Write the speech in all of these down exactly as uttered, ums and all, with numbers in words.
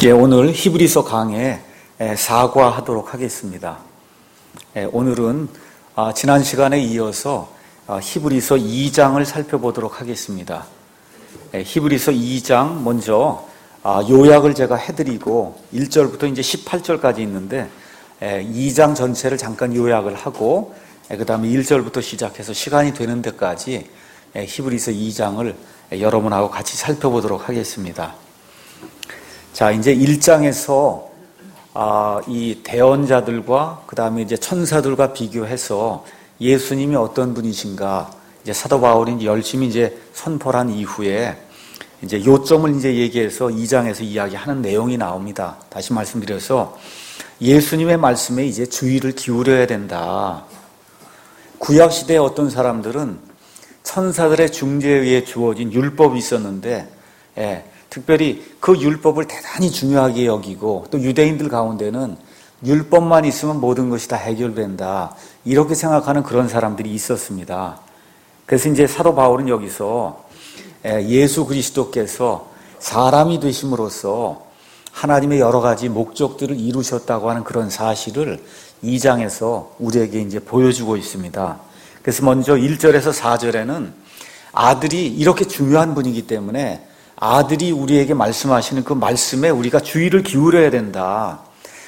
예, 오늘 히브리서 강해 사과하도록 하겠습니다. 예, 오늘은 아, 지난 시간에 이어서 아, 히브리서 이 장을 살펴보도록 하겠습니다. 예, 히브리서 이 장 먼저 아, 요약을 제가 해드리고 일 절부터 이제 십팔 절까지 있는데 예, 이 장 전체를 잠깐 요약을 하고 예, 그 다음에 일 절부터 시작해서 시간이 되는 데까지 예, 히브리서 이 장을 예, 여러분하고 같이 살펴보도록 하겠습니다. 자, 이제 일 장에서 아, 이 대언자들과 그 다음에 이제 천사들과 비교해서 예수님이 어떤 분이신가 이제 사도 바울이 이제 열심히 이제 선포를 한 이후에 이제 요점을 이제 얘기해서 이 장에서 이야기하는 내용이 나옵니다. 다시 말씀드려서 예수님의 말씀에 이제 주의를 기울여야 된다. 구약 시대에 어떤 사람들은 천사들의 중재에 의해 주어진 율법이 있었는데, 예, 특별히 그 율법을 대단히 중요하게 여기고 또 유대인들 가운데는 율법만 있으면 모든 것이 다 해결된다. 이렇게 생각하는 그런 사람들이 있었습니다. 그래서 이제 사도 바울은 여기서 예수 그리스도께서 사람이 되심으로써 하나님의 여러 가지 목적들을 이루셨다고 하는 그런 사실을 이 장에서 우리에게 이제 보여주고 있습니다. 그래서 먼저 일 절에서 사 절에는 아들이 이렇게 중요한 분이기 때문에 아들이 우리에게 말씀하시는 그 말씀에 우리가 주의를 기울여야 된다.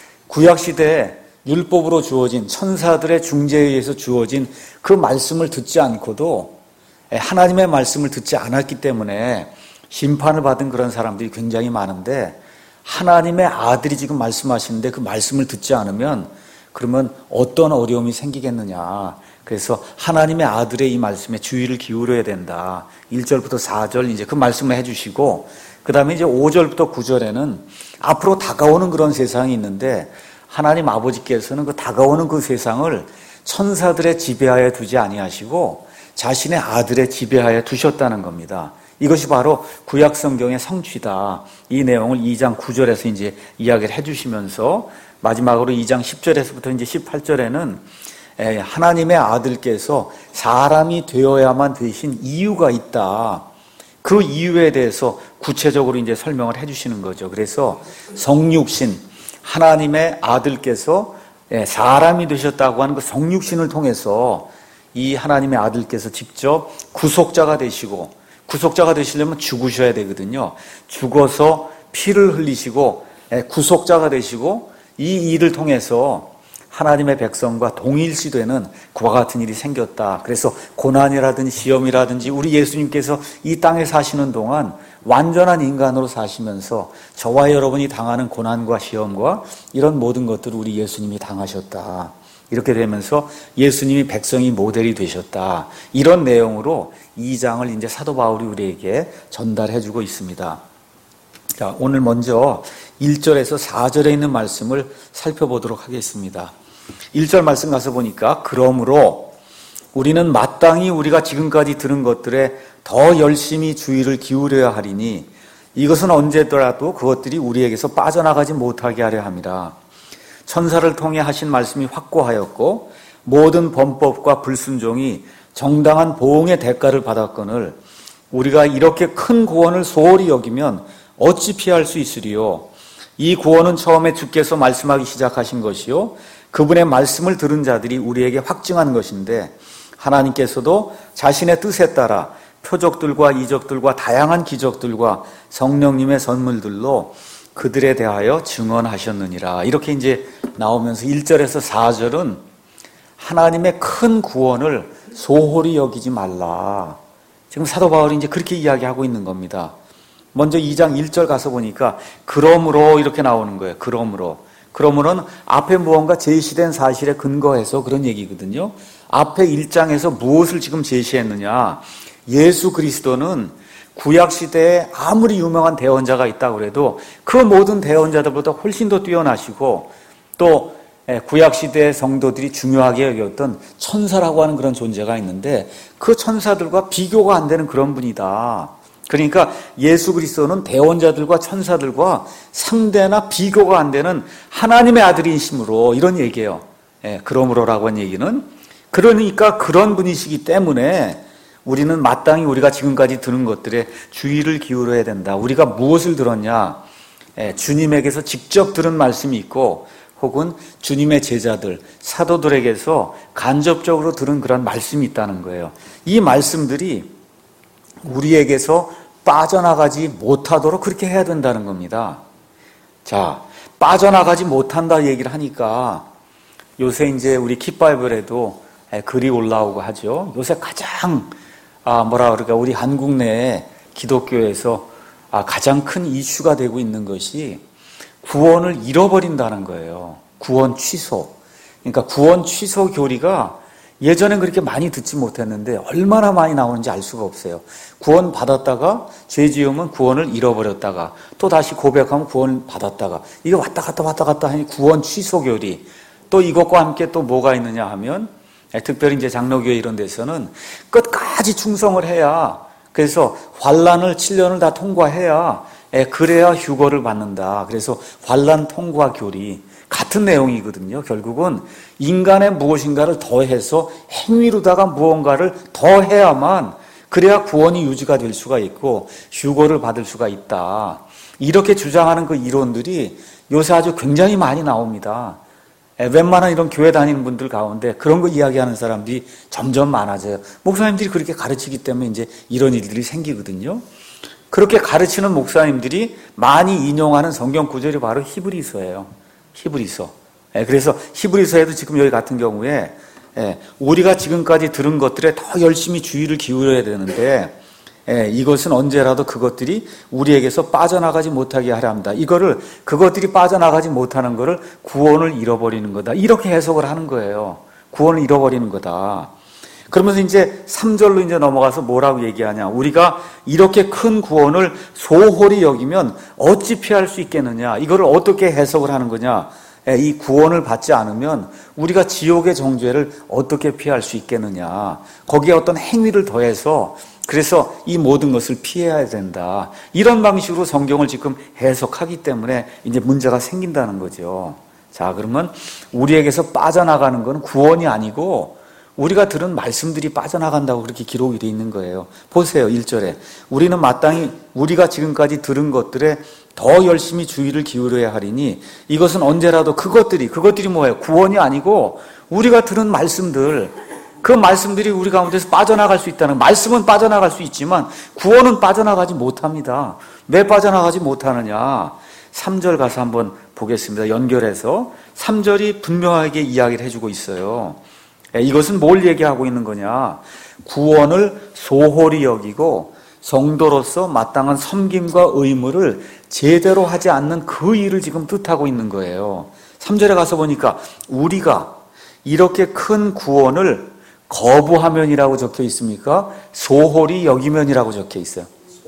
구약시대에 율법으로 주어진 천사들의 중재에 의해서 주어진 그 말씀을 듣지 않고도 하나님의 말씀을 듣지 않았기 때문에 심판을 받은 그런 사람들이 굉장히 많은데 하나님의 아들이 지금 말씀하시는데 그 말씀을 듣지 않으면 그러면 어떤 어려움이 생기겠느냐. 그래서 하나님의 아들의 이 말씀에 주의를 기울여야 된다. 일 절부터 사 절 이제 그 말씀을 해주시고 그 다음에 이제 오 절부터 구 절에는 앞으로 다가오는 그런 세상이 있는데 하나님 아버지께서는 그 다가오는 그 세상을 천사들의 지배하에 두지 아니하시고 자신의 아들의 지배하에 두셨다는 겁니다. 이것이 바로 구약 성경의 성취다. 이 내용을 이 장 구 절에서 이제 이야기를 해주시면서 마지막으로 이 장 십 절에서부터 이제 십팔 절에는 하나님의 아들께서 사람이 되어야만 되신 이유가 있다. 그 이유에 대해서 구체적으로 이제 설명을 해주시는 거죠. 그래서 성육신, 하나님의 아들께서 사람이 되셨다고 하는 그 성육신을 통해서 이 하나님의 아들께서 직접 구속자가 되시고, 구속자가 되시려면 죽으셔야 되거든요. 죽어서 피를 흘리시고 구속자가 되시고 이 일을 통해서 하나님의 백성과 동일시되는 그와 같은 일이 생겼다. 그래서 고난이라든지 시험이라든지 우리 예수님께서 이 땅에 사시는 동안 완전한 인간으로 사시면서 저와 여러분이 당하는 고난과 시험과 이런 모든 것들을 우리 예수님이 당하셨다. 이렇게 되면서 예수님이 백성이 모델이 되셨다. 이런 내용으로 이 장을 이제 사도 바울이 우리에게 전달해주고 있습니다. 자, 오늘 먼저 일 절에서 사 절에 있는 말씀을 살펴보도록 하겠습니다. 일 절 말씀 가서 보니까 그러므로 우리는 마땅히 우리가 지금까지 들은 것들에 더 열심히 주의를 기울여야 하리니 이것은 언제더라도 그것들이 우리에게서 빠져나가지 못하게 하려 함이라. 천사를 통해 하신 말씀이 확고하였고 모든 범법과 불순종이 정당한 보응의 대가를 받았거늘 우리가 이렇게 큰 구원을 소홀히 여기면 어찌 피할 수 있으리요. 이 구원은 처음에 주께서 말씀하기 시작하신 것이요 그분의 말씀을 들은 자들이 우리에게 확증한 것인데 하나님께서도 자신의 뜻에 따라 표적들과 이적들과 다양한 기적들과 성령님의 선물들로 그들에 대하여 증언하셨느니라. 이렇게 이제 나오면서 일 절에서 사 절은 하나님의 큰 구원을 소홀히 여기지 말라. 지금 사도 바울이 이제 그렇게 이야기하고 있는 겁니다. 먼저 이 장 일 절 가서 보니까 그러므로 이렇게 나오는 거예요. 그러므로. 그러므로는 앞에 무언가 제시된 사실에 근거해서 그런 얘기거든요. 앞에 일 장에서 무엇을 지금 제시했느냐. 예수 그리스도는 구약시대에 아무리 유명한 대언자가 있다고 해도 그 모든 대언자들보다 훨씬 더 뛰어나시고 또 구약시대의 성도들이 중요하게 여겼던 천사라고 하는 그런 존재가 있는데 그 천사들과 비교가 안 되는 그런 분이다. 그러니까 예수 그리스도는 대언자들과 천사들과 상대나 비교가 안 되는 하나님의 아들이심으로 이런 얘기예요. 예, 그러므로라고 한 얘기는 그러니까 그런 분이시기 때문에 우리는 마땅히 우리가 지금까지 들은 것들에 주의를 기울여야 된다. 우리가 무엇을 들었냐? 주님에게서 직접 들은 말씀이 있고 혹은 주님의 제자들, 사도들에게서 간접적으로 들은 그런 말씀이 있다는 거예요. 이 말씀들이 우리에게서 빠져나가지 못하도록 그렇게 해야 된다는 겁니다. 자, 빠져나가지 못한다 얘기를 하니까 요새 이제 우리 킥바이블에도 글이 올라오고 하죠. 요새 가장 아 뭐라 그럴까 우리 한국 내 기독교에서 아 가장 큰 이슈가 되고 있는 것이 구원을 잃어버린다는 거예요. 구원 취소. 그러니까 구원 취소 교리가 예전엔 그렇게 많이 듣지 못했는데 얼마나 많이 나오는지 알 수가 없어요. 구원 받았다가 죄 지으면 구원을 잃어버렸다가 또 다시 고백하면 구원 받았다가 이게 왔다 갔다 왔다 갔다 하니 구원 취소 교리. 또 이것과 함께 또 뭐가 있느냐 하면 특별히 이제 장로교회 이런 데서는 끝까지 충성을 해야 그래서 환란을 칠 년을 다 통과해야 그래야 휴거를 받는다. 그래서 환란 통과 교리 같은 내용이거든요. 결국은 인간의 무엇인가를 더해서 행위로다가 무언가를 더해야만 그래야 구원이 유지가 될 수가 있고 휴거를 받을 수가 있다. 이렇게 주장하는 그 이론들이 요새 아주 굉장히 많이 나옵니다. 웬만한 이런 교회 다니는 분들 가운데 그런 거 이야기하는 사람들이 점점 많아져요. 목사님들이 그렇게 가르치기 때문에 이제 이런 일들이 생기거든요. 그렇게 가르치는 목사님들이 많이 인용하는 성경 구절이 바로 히브리서예요. 히브리서. 그래서 히브리서에도 지금 여기 같은 경우에 우리가 지금까지 들은 것들에 더 열심히 주의를 기울여야 되는데 이것은 언제라도 그것들이 우리에게서 빠져나가지 못하게 하려 합니다. 이거를 그것들이 빠져나가지 못하는 것을 구원을 잃어버리는 거다. 이렇게 해석을 하는 거예요. 구원을 잃어버리는 거다. 그러면서 이제 삼 절로 이제 넘어가서 뭐라고 얘기하냐. 우리가 이렇게 큰 구원을 소홀히 여기면 어찌 피할 수 있겠느냐. 이거를 어떻게 해석을 하는 거냐. 이 구원을 받지 않으면 우리가 지옥의 정죄를 어떻게 피할 수 있겠느냐. 거기에 어떤 행위를 더해서 그래서 이 모든 것을 피해야 된다. 이런 방식으로 성경을 지금 해석하기 때문에 이제 문제가 생긴다는 거죠. 자, 그러면 우리에게서 빠져나가는 건 구원이 아니고 우리가 들은 말씀들이 빠져나간다고 그렇게 기록이 되어 있는 거예요. 보세요. 일 절에 우리는 마땅히 우리가 지금까지 들은 것들에 더 열심히 주의를 기울여야 하리니 이것은 언제라도 그것들이 그것들이 뭐예요? 구원이 아니고 우리가 들은 말씀들 그 말씀들이 우리 가운데서 빠져나갈 수 있다는 말씀은 빠져나갈 수 있지만 구원은 빠져나가지 못합니다. 왜 빠져나가지 못하느냐? 삼 절 가서 한번 보겠습니다. 연결해서 삼 절이 분명하게 이야기를 해주고 있어요. 이것은 뭘 얘기하고 있는 거냐? 구원을 소홀히 여기고 성도로서 마땅한 섬김과 의무를 제대로 하지 않는 그 일을 지금 뜻하고 있는 거예요. 삼 절에 가서 보니까 우리가 이렇게 큰 구원을 거부하면이라고 적혀 있습니까? 소홀히 여기면이라고 적혀 있어요.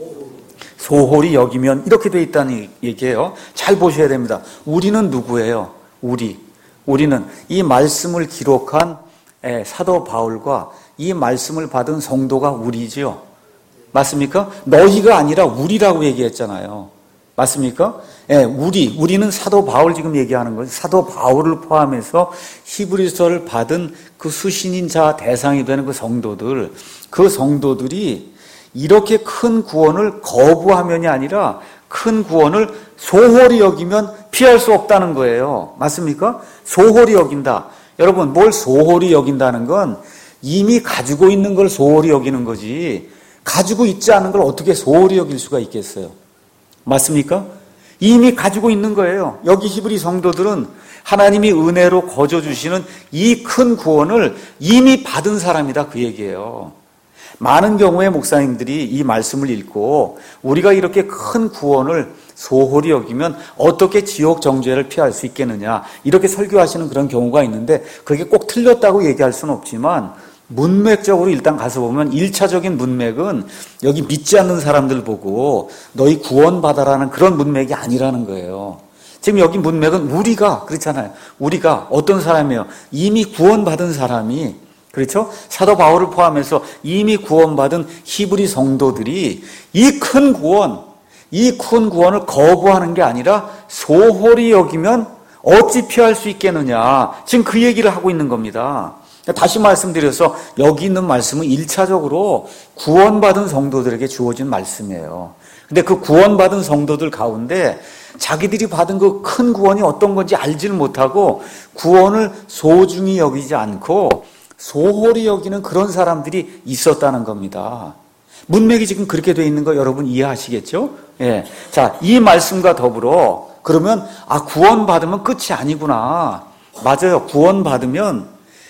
소홀히 여기면 이렇게 돼 있다는 얘기예요. 잘 보셔야 됩니다. 우리는 누구예요? 우리. 우리는 이 말씀을 기록한 사도 바울과 이 말씀을 받은 성도가 우리지요. 맞습니까? 너희가 아니라 우리라고 얘기했잖아요. 맞습니까? 예, 우리, 우리는 사도 바울 지금 얘기하는 거죠. 사도 바울을 포함해서 히브리서를 받은 그 수신인 자 대상이 되는 그 성도들, 그 성도들이 이렇게 큰 구원을 거부하면이 아니라 큰 구원을 소홀히 여기면 피할 수 없다는 거예요. 맞습니까? 소홀히 여긴다. 여러분, 뭘 소홀히 여긴다는 건 이미 가지고 있는 걸 소홀히 여기는 거지 가지고 있지 않은 걸 어떻게 소홀히 여길 수가 있겠어요? 맞습니까? 이미 가지고 있는 거예요. 여기 히브리 성도들은 하나님이 은혜로 거저 주시는 이 큰 구원을 이미 받은 사람이다 그 얘기예요. 많은 경우에 목사님들이 이 말씀을 읽고 우리가 이렇게 큰 구원을 소홀히 여기면 어떻게 지옥 정죄를 피할 수 있겠느냐 이렇게 설교하시는 그런 경우가 있는데 그게 꼭 틀렸다고 얘기할 수는 없지만 문맥적으로 일단 가서 보면 일 차적인 문맥은 여기 믿지 않는 사람들 보고 너희 구원받아라는 그런 문맥이 아니라는 거예요. 지금 여기 문맥은 우리가 그렇잖아요. 우리가 어떤 사람이에요? 이미 구원받은 사람이 그렇죠? 사도 바울을 포함해서 이미 구원받은 히브리 성도들이 이 큰 구원, 이 큰 구원을 거부하는 게 아니라 소홀히 여기면 어찌 피할 수 있겠느냐. 지금 그 얘기를 하고 있는 겁니다. 다시 말씀드려서 여기 있는 말씀은 일 차적으로 구원받은 성도들에게 주어진 말씀이에요. 근데 그 구원받은 성도들 가운데 자기들이 받은 그 큰 구원이 어떤 건지 알지를 못하고 구원을 소중히 여기지 않고 소홀히 여기는 그런 사람들이 있었다는 겁니다. 문맥이 지금 그렇게 돼 있는 거 여러분 이해하시겠죠? 예. 자, 이 말씀과 더불어 그러면 아 구원받으면 끝이 아니구나. 맞아요. 구원받으면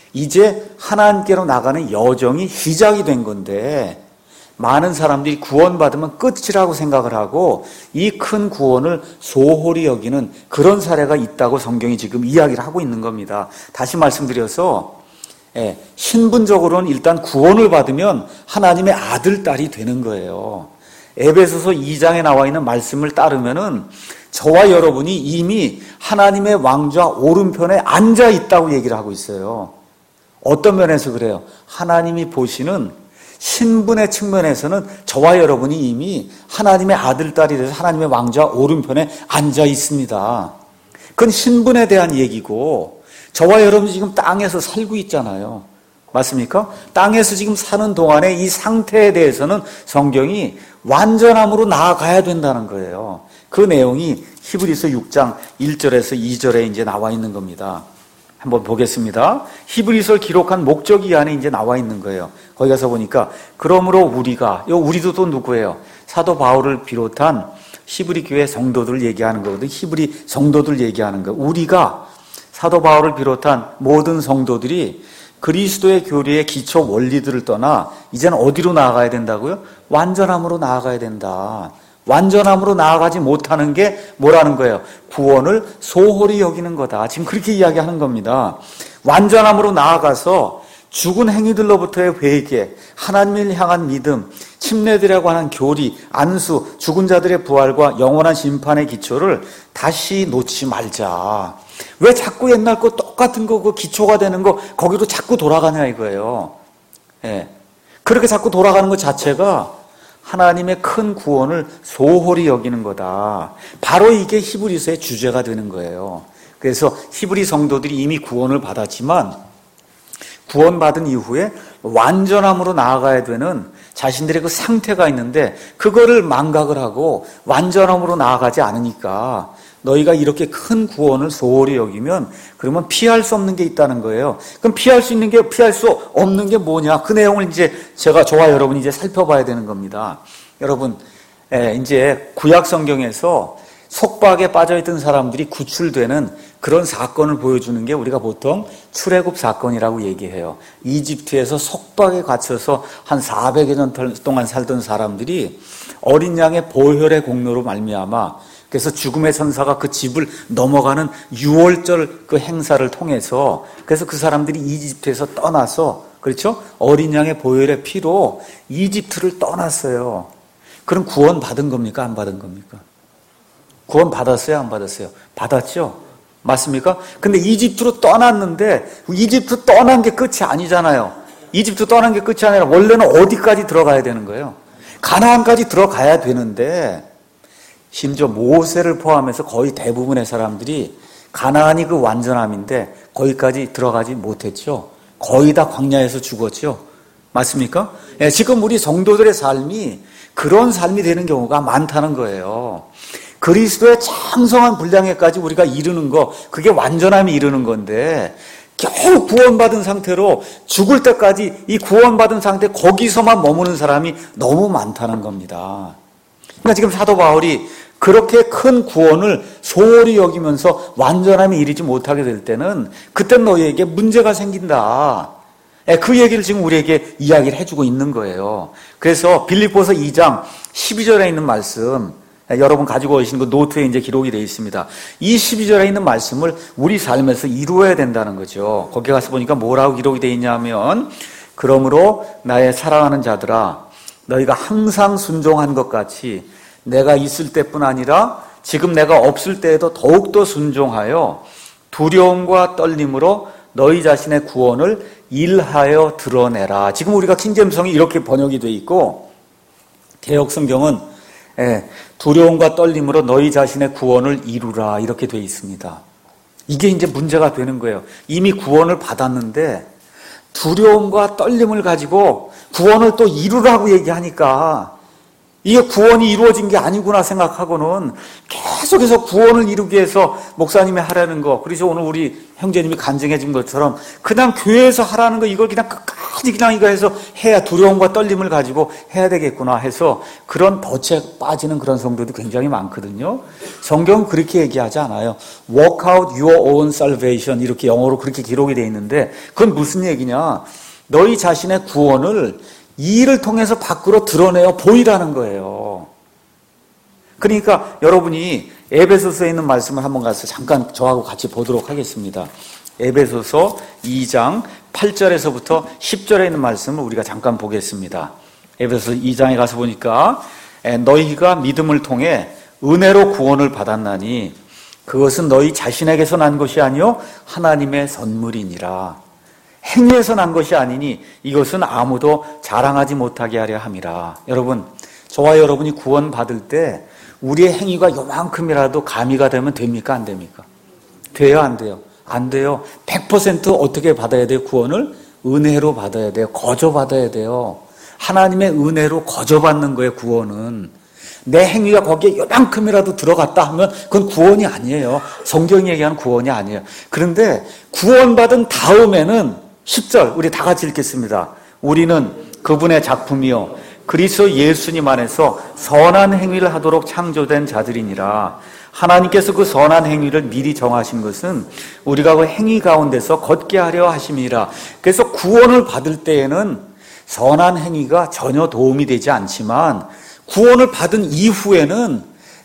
이제 하나님께로 나가는 여정이 시작이 된 건데 많은 사람들이 구원받으면 끝이라고 생각을 하고 이 큰 구원을 소홀히 여기는 그런 사례가 있다고 성경이 지금 이야기를 하고 있는 겁니다. 다시 말씀드려서 예, 신분적으로는 일단 구원을 받으면 하나님의 아들, 딸이 되는 거예요. 에베소서 이 장에 나와 있는 말씀을 따르면은 저와 여러분이 이미 하나님의 왕좌 오른편에 앉아 있다고 얘기를 하고 있어요. 어떤 면에서 그래요? 하나님이 보시는 신분의 측면에서는 저와 여러분이 이미 하나님의 아들, 딸이 돼서 하나님의 왕좌 오른편에 앉아 있습니다. 그건 신분에 대한 얘기고 저와 여러분이 지금 땅에서 살고 있잖아요. 맞습니까? 땅에서 지금 사는 동안에 이 상태에 대해서는 성경이 완전함으로 나아가야 된다는 거예요. 그 내용이 히브리서 육 장 일 절에서 이 절에 이제 나와 있는 겁니다. 한번 보겠습니다. 히브리서를 기록한 목적이 이 안에 이제 나와 있는 거예요. 거기 가서 보니까 그러므로 우리가, 이 우리도 또 누구예요? 사도 바울을 비롯한 히브리 교회 성도들을 얘기하는 거거든. 히브리 성도들 얘기하는 거. 우리가 사도 바울을 비롯한 모든 성도들이 그리스도의 교리의 기초 원리들을 떠나 이제는 어디로 나아가야 된다고요? 완전함으로 나아가야 된다. 완전함으로 나아가지 못하는 게 뭐라는 거예요? 구원을 소홀히 여기는 거다. 지금 그렇게 이야기하는 겁니다. 완전함으로 나아가서 죽은 행위들로부터의 회개, 하나님을 향한 믿음, 침례들이라고 하는 교리, 안수, 죽은 자들의 부활과 영원한 심판의 기초를 다시 놓지 말자. 왜 자꾸 옛날 거 똑같은 거, 그 기초가 되는 거, 거기로 자꾸 돌아가냐 이거예요. 예. 그렇게 자꾸 돌아가는 것 자체가 하나님의 큰 구원을 소홀히 여기는 거다. 바로 이게 히브리서의 주제가 되는 거예요. 그래서 히브리 성도들이 이미 구원을 받았지만 구원받은 이후에 완전함으로 나아가야 되는 자신들의 그 상태가 있는데 그거를 망각을 하고 완전함으로 나아가지 않으니까 너희가 이렇게 큰 구원을 소홀히 여기면 그러면 피할 수 없는 게 있다는 거예요. 그럼 피할 수 있는 게 피할 수 없는 게 뭐냐? 그 내용을 이제 제가 저와 여러분이 이제 살펴봐야 되는 겁니다. 여러분, 예, 이제 구약 성경에서 속박에 빠져있던 사람들이 구출되는 그런 사건을 보여주는 게 우리가 보통 출애굽 사건이라고 얘기해요. 이집트에서 속박에 갇혀서 한 사백여 년 동안 살던 사람들이 어린 양의 보혈의 공로로 말미암아 그래서 죽음의 천사가 그 집을 넘어가는 유월절 그 행사를 통해서 그래서 그 사람들이 이집트에서 떠나서 그렇죠? 어린 양의 보혈의 피로 이집트를 떠났어요. 그럼 구원 받은 겁니까? 안 받은 겁니까? 구원 받았어요? 안 받았어요? 받았죠? 맞습니까? 근데 이집트로 떠났는데 이집트 떠난 게 끝이 아니잖아요. 이집트 떠난 게 끝이 아니라 원래는 어디까지 들어가야 되는 거예요? 가나안까지 들어가야 되는데 심지어 모세를 포함해서 거의 대부분의 사람들이 가나안이 그 완전함인데 거기까지 들어가지 못했죠. 거의 다 광야에서 죽었죠. 맞습니까? 예, 지금 우리 성도들의 삶이 그런 삶이 되는 경우가 많다는 거예요. 그리스도의 창성한 분량에까지 우리가 이르는 거, 그게 완전함이 이르는 건데 겨우 구원받은 상태로 죽을 때까지 이 구원받은 상태 거기서만 머무는 사람이 너무 많다는 겁니다. 그러니까 지금 사도 바울이 그렇게 큰 구원을 소홀히 여기면서 완전함에 이르지 못하게 될 때는 그땐 너희에게 문제가 생긴다. 그 얘기를 지금 우리에게 이야기를 해주고 있는 거예요. 그래서 빌립보서 이 장 십이 절에 있는 말씀, 여러분 가지고 오신 그 노트에 이제 기록이 되어 있습니다. 이 십이 절에 있는 말씀을 우리 삶에서 이루어야 된다는 거죠. 거기 가서 보니까 뭐라고 기록이 되어 있냐면 그러므로 나의 사랑하는 자들아 너희가 항상 순종한 것 같이 내가 있을 때뿐 아니라 지금 내가 없을 때에도 더욱더 순종하여 두려움과 떨림으로 너희 자신의 구원을 일하여 드러내라. 지금 우리가 킹제임성이 이렇게 번역이 되어 있고 개역성경은 두려움과 떨림으로 너희 자신의 구원을 이루라 이렇게 되어 있습니다. 이게 이제 문제가 되는 거예요. 이미 구원을 받았는데 두려움과 떨림을 가지고 구원을 또 이루라고 얘기하니까 이게 구원이 이루어진 게 아니구나 생각하고는 계속해서 구원을 이루기 위해서 목사님이 하라는 거, 그래서 오늘 우리 형제님이 간증해 준 것처럼 그냥 교회에서 하라는 거, 이걸 그냥 끝까지 그냥 이거 해서 해야 두려움과 떨림을 가지고 해야 되겠구나 해서 그런 덫에 빠지는 그런 성도도 굉장히 많거든요. 성경은 그렇게 얘기하지 않아요. Work out your own salvation, 이렇게 영어로 그렇게 기록이 되어 있는데, 그건 무슨 얘기냐, 너희 자신의 구원을 이 일을 통해서 밖으로 드러내어 보이라는 거예요. 그러니까 여러분이 에베소서에 있는 말씀을 한번 가서 잠깐 저하고 같이 보도록 하겠습니다. 에베소서 이 장 팔 절에서부터 십 절에 있는 말씀을 우리가 잠깐 보겠습니다. 에베소서 이 장에 가서 보니까 너희가 믿음을 통해 은혜로 구원을 받았나니 그것은 너희 자신에게서 난 것이 아니요 하나님의 선물이니라. 행위에서 난 것이 아니니 이것은 아무도 자랑하지 못하게 하려 함이라. 여러분, 저와 여러분이 구원 받을 때 우리의 행위가 요만큼이라도 가미가 되면 됩니까? 안 됩니까? 돼요? 안 돼요? 안 돼요. 백 퍼센트 어떻게 받아야 돼요? 구원을? 은혜로 받아야 돼요. 거저 받아야 돼요. 하나님의 은혜로 거저 받는 거예요, 구원은. 내 행위가 거기에 요만큼이라도 들어갔다 하면 그건 구원이 아니에요. 성경이 얘기하는 구원이 아니에요. 그런데 구원받은 다음에는 십 절 우리 다 같이 읽겠습니다. 우리는 그분의 작품이요 그리스도 예수님 안에서 선한 행위를 하도록 창조된 자들이니라. 하나님께서 그 선한 행위를 미리 정하신 것은 우리가 그 행위 가운데서 걷게 하려 하심이라. 그래서 구원을 받을 때에는 선한 행위가 전혀 도움이 되지 않지만 구원을 받은 이후에는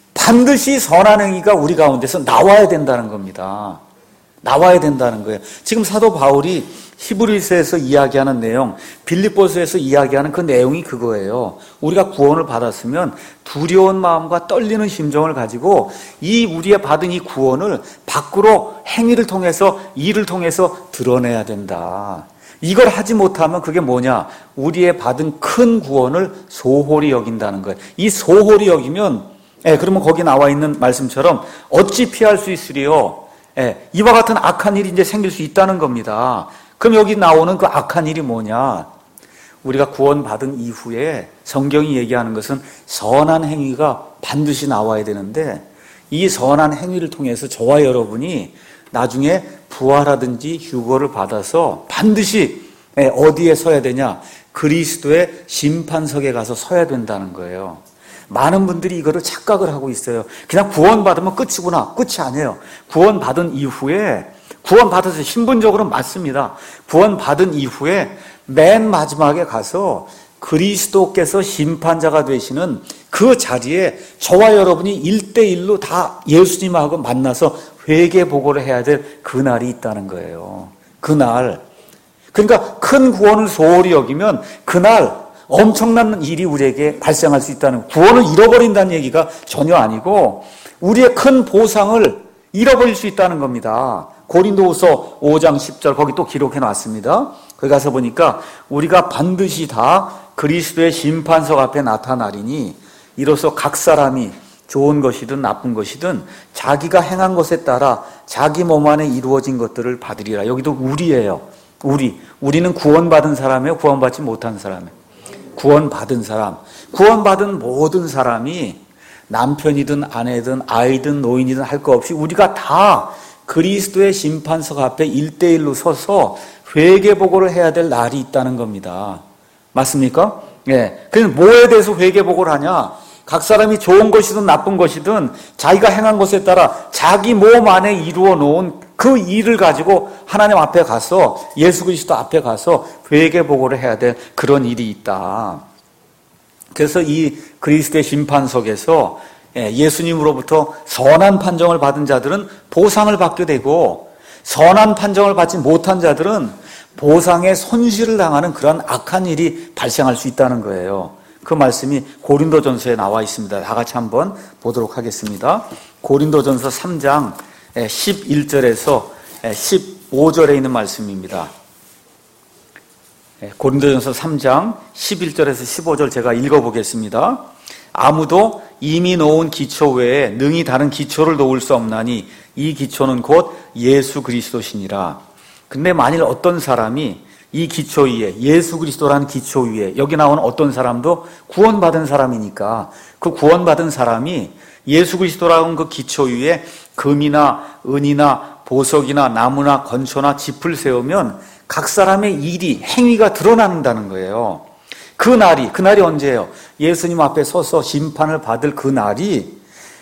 반드시 선한 행위가 우리 가운데서 나와야 된다는 겁니다. 나와야 된다는 거예요. 지금 사도 바울이 히브리서에서 이야기하는 내용, 빌립보서에서 이야기하는 그 내용이 그거예요. 우리가 구원을 받았으면 두려운 마음과 떨리는 심정을 가지고 이 우리의 받은 이 구원을 밖으로 행위를 통해서, 일을 통해서 드러내야 된다. 이걸 하지 못하면 그게 뭐냐? 우리의 받은 큰 구원을 소홀히 여긴다는 거예요. 이 소홀히 여기면, 예, 그러면 거기 나와 있는 말씀처럼 어찌 피할 수 있으리요? 예, 이와 같은 악한 일이 이제 생길 수 있다는 겁니다. 그럼 여기 나오는 그 악한 일이 뭐냐? 우리가 구원받은 이후에 성경이 얘기하는 것은 선한 행위가 반드시 나와야 되는데 이 선한 행위를 통해서 저와 여러분이 나중에 부활하든지 휴거를 받아서 반드시 어디에 서야 되냐? 그리스도의 심판석에 가서 서야 된다는 거예요. 많은 분들이 이거를 착각을 하고 있어요. 그냥 구원받으면 끝이구나. 끝이 아니에요. 구원받은 이후에, 구원받아서 신분적으로 맞습니다. 구원받은 이후에 맨 마지막에 가서 그리스도께서 심판자가 되시는 그 자리에 저와 여러분이 일대일로 다 예수님하고 만나서 회개보고를 해야 될 그날이 있다는 거예요. 그날. 그러니까 큰 구원을 소홀히 여기면 그날 엄청난 일이 우리에게 발생할 수 있다는, 구원을 잃어버린다는 얘기가 전혀 아니고 우리의 큰 보상을 잃어버릴 수 있다는 겁니다. 고린도후서 오 장 십 절 거기 또 기록해 놨습니다. 거기 가서 보니까 우리가 반드시 다 그리스도의 심판석 앞에 나타나리니 이로써 각 사람이 좋은 것이든 나쁜 것이든 자기가 행한 것에 따라 자기 몸 안에 이루어진 것들을 받으리라. 여기도 우리예요. 우리. 우리는 구원받은 사람이에요? 구원받지 못한 사람이에요? 구원받은 사람. 구원받은 모든 사람이 남편이든 아내든 아이든 노인이든 할 거 없이 우리가 다 그리스도의 심판석 앞에 일대일로 서서 회개보고를 해야 될 날이 있다는 겁니다. 맞습니까? 예. 그래서 뭐에 대해서 회개보고를 하냐? 각 사람이 좋은 것이든 나쁜 것이든 자기가 행한 것에 따라 자기 몸 안에 이루어 놓은 그 일을 가지고 하나님 앞에 가서, 예수 그리스도 앞에 가서 회개보고를 해야 될 그런 일이 있다. 그래서 이 그리스도의 심판석에서 예수님으로부터 선한 판정을 받은 자들은 보상을 받게 되고, 선한 판정을 받지 못한 자들은 보상의 손실을 당하는 그런 악한 일이 발생할 수 있다는 거예요. 그 말씀이 고린도전서에 나와 있습니다. 다 같이 한번 보도록 하겠습니다. 고린도전서 삼 장 십일 절에서 십오 절에 있는 말씀입니다. 고린도전서 삼 장 십일 절에서 십오 절 제가 읽어보겠습니다. 아무도 이미 놓은 기초 외에 능히 다른 기초를 놓을 수 없나니 이 기초는 곧 예수 그리스도시니라. 근데 만일 어떤 사람이 이 기초 위에, 예수 그리스도라는 기초 위에, 여기 나오는 어떤 사람도 구원받은 사람이니까 그 구원받은 사람이 예수 그리스도라는 그 기초 위에 금이나 은이나 보석이나 나무나 건초나 짚을 세우면 각 사람의 일이, 행위가 드러난다는 거예요. 그 날이, 그 날이 언제예요? 예수님 앞에 서서 심판을 받을 그 날이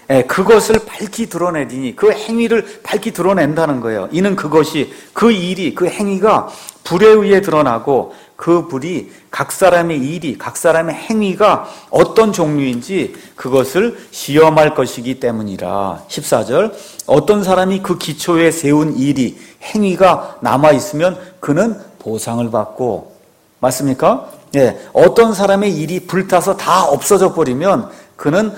그것을 밝히 드러내리니, 그 행위를 밝히 드러낸다는 거예요. 이는 그것이, 그 일이, 그 행위가 불에 의해 드러나고 그 불이 각 사람의 일이, 각 사람의 행위가 어떤 종류인지 그것을 시험할 것이기 때문이라. 십사 절, 어떤 사람이 그 기초에 세운 일이, 행위가 남아있으면 그는 보상을 받고, 맞습니까? 예, 어떤 사람의 일이 불타서 다 없어져 버리면 그는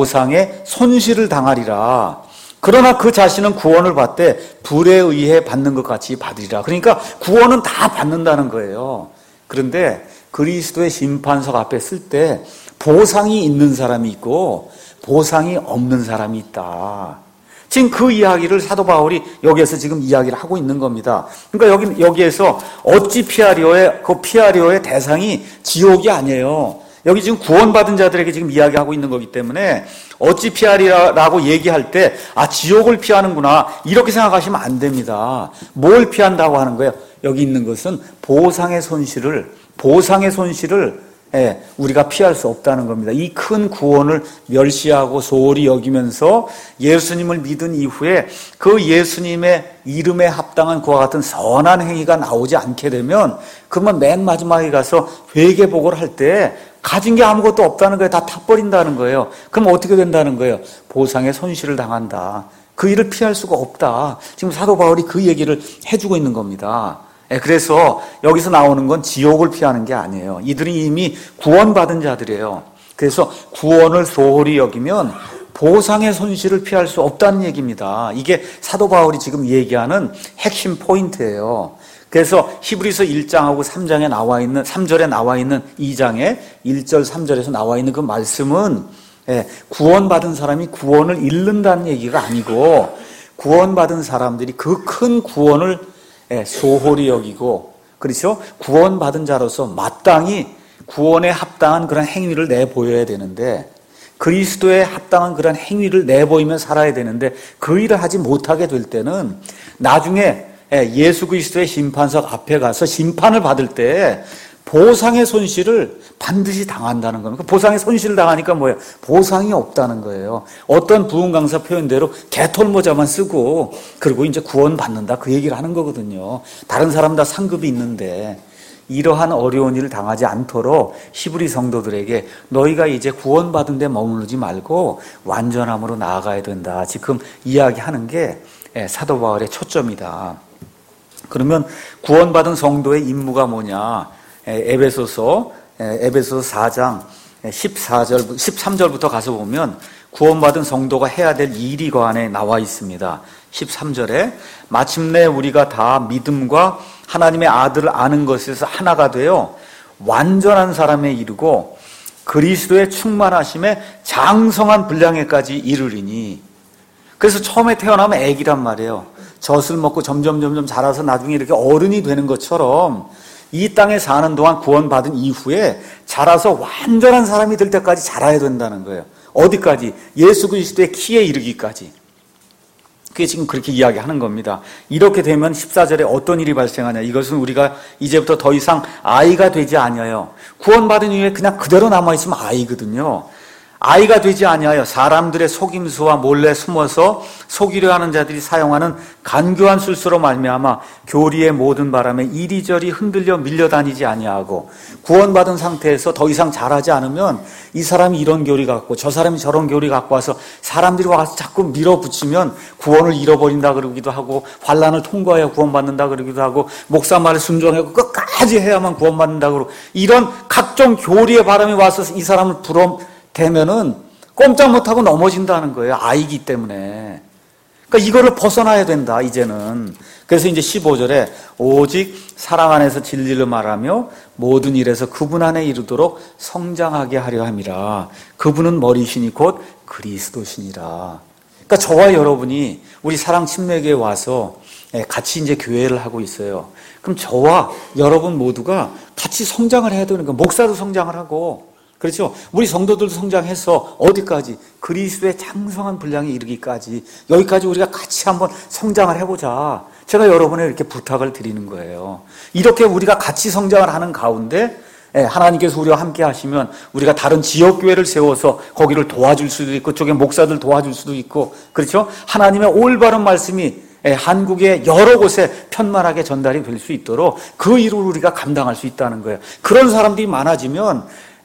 보상의 손실을 당하리라. 그러나 그 자신은 구원을 받되 불에 의해 받는 것 같이 받으리라. 그러니까 구원은 다 받는다는 거예요. 그런데 그리스도의 심판석 앞에 쓸 때 보상이 있는 사람이 있고 보상이 없는 사람이 있다. 지금 그 이야기를 사도 바울이 여기에서 지금 이야기를 하고 있는 겁니다. 그러니까 여기, 여기에서 어찌 피하리오의, 그 피하리오의 대상이 지옥이 아니에요. 여기 지금 구원받은 자들에게 지금 이야기하고 있는 거기 때문에 어찌 피하리라고 얘기할 때, 아, 지옥을 피하는구나, 이렇게 생각하시면 안 됩니다. 뭘 피한다고 하는 거예요? 여기 있는 것은 보상의 손실을, 보상의 손실을 예, 우리가 피할 수 없다는 겁니다. 이 큰 구원을 멸시하고 소홀히 여기면서 예수님을 믿은 이후에 그 예수님의 이름에 합당한 그와 같은 선한 행위가 나오지 않게 되면, 그러면 맨 마지막에 가서 회개복을 할 때 가진 게 아무것도 없다는 거예요. 다 타버린다는 거예요. 그럼 어떻게 된다는 거예요? 보상의 손실을 당한다. 그 일을 피할 수가 없다. 지금 사도 바울이 그 얘기를 해주고 있는 겁니다. 그래서 여기서 나오는 건 지옥을 피하는 게 아니에요. 이들이 이미 구원받은 자들이에요. 그래서 구원을 소홀히 여기면 보상의 손실을 피할 수 없다는 얘기입니다. 이게 사도 바울이 지금 얘기하는 핵심 포인트예요. 그래서 히브리서 일 장하고 삼 장에 나와 있는, 삼 절에 나와 있는 이 장에 일 절 삼 절에서 나와 있는 그 말씀은 구원받은 사람이 구원을 잃는다는 얘기가 아니고, 구원받은 사람들이 그 큰 구원을 소홀히 여기고, 그렇죠? 구원받은 자로서 마땅히 구원에 합당한 그런 행위를 내보여야 되는데, 그리스도에 합당한 그런 행위를 내보이며 살아야 되는데 그 일을 하지 못하게 될 때는 나중에 예수 그리스도의 심판석 앞에 가서 심판을 받을 때 보상의 손실을 반드시 당한다는 겁니다. 보상의 손실을 당하니까 뭐예요? 보상이 없다는 거예요. 어떤 부흥 강사 표현대로 개털모자만 쓰고 그리고 이제 구원받는다, 그 얘기를 하는 거거든요. 다른 사람 다 상급이 있는데 이러한 어려운 일을 당하지 않도록 히브리 성도들에게 너희가 이제 구원받은 데 머무르지 말고 완전함으로 나아가야 된다, 지금 이야기하는 게 사도 바울의 초점이다. 그러면 구원받은 성도의 임무가 뭐냐? 에베소서 에베소서 사 장 십사 절, 십삼 절부터 가서 보면 구원받은 성도가 해야 될 일이 그 안에 나와 있습니다. 십삼 절에 마침내 우리가 다 믿음과 하나님의 아들을 아는 것에서 하나가 되어 완전한 사람에 이르고 그리스도의 충만하심에 장성한 분량에까지 이르리니. 그래서 처음에 태어나면 애기란 말이에요. 젖을 먹고 점점 점점 자라서 나중에 이렇게 어른이 되는 것처럼 이 땅에 사는 동안 구원받은 이후에 자라서 완전한 사람이 될 때까지 자라야 된다는 거예요. 어디까지? 예수 그리스도의 키에 이르기까지. 그게 지금 그렇게 이야기하는 겁니다. 이렇게 되면 십사 절에 어떤 일이 발생하냐? 이것은 우리가 이제부터 더 이상 아이가 되지 아니하여, 구원받은 이후에 그냥 그대로 남아있으면 아이거든요. 아이가 되지 아니하여 사람들의 속임수와 몰래 숨어서 속이려 하는 자들이 사용하는 간교한 술수로 말미암아 교리의 모든 바람에 이리저리 흔들려 밀려다니지 아니하고, 구원받은 상태에서 더 이상 잘하지 않으면 이 사람이 이런 교리 갖고 저 사람이 저런 교리 갖고 와서 사람들이 와서 자꾸 밀어붙이면 구원을 잃어버린다 그러기도 하고, 환난을 통과해야 구원받는다 그러기도 하고, 목사 말에 순종하고 끝까지 해야만 구원받는다 그러고, 이런 각종 교리의 바람이 와서 이 사람을 불어 되면은 꼼짝 못하고 넘어진다는 거예요. 아이기 때문에. 그러니까 이거를 벗어나야 된다, 이제는. 그래서 이제 십오 절에 오직 사랑 안에서 진리를 말하며 모든 일에서 그분 안에 이르도록 성장하게 하려 함이라. 그분은 머리시니 곧 그리스도시니라. 그러니까 저와 여러분이 우리 사랑 침례교회에 와서 같이 이제 교회를 하고 있어요. 그럼 저와 여러분 모두가 같이 성장을 해야 되는 거예요. 목사도 성장을 하고, 그렇죠? 우리 성도들도 성장해서 어디까지? 그리스도의 장성한 분량에 이르기까지, 여기까지 우리가 같이 한번 성장을 해보자. 제가 여러분에 이렇게 부탁을 드리는 거예요. 이렇게 우리가 같이 성장을 하는 가운데 하나님께서 우리와 함께 하시면 우리가 다른 지역교회를 세워서 거기를 도와줄 수도 있고, 쪽에 목사들 도와줄 수도 있고, 그렇죠? 하나님의 올바른 말씀이 한국의 여러 곳에 편만하게 전달이 될 수 있도록 그 일을 우리가 감당할 수 있다는 거예요. 그런 사람들이 많아지면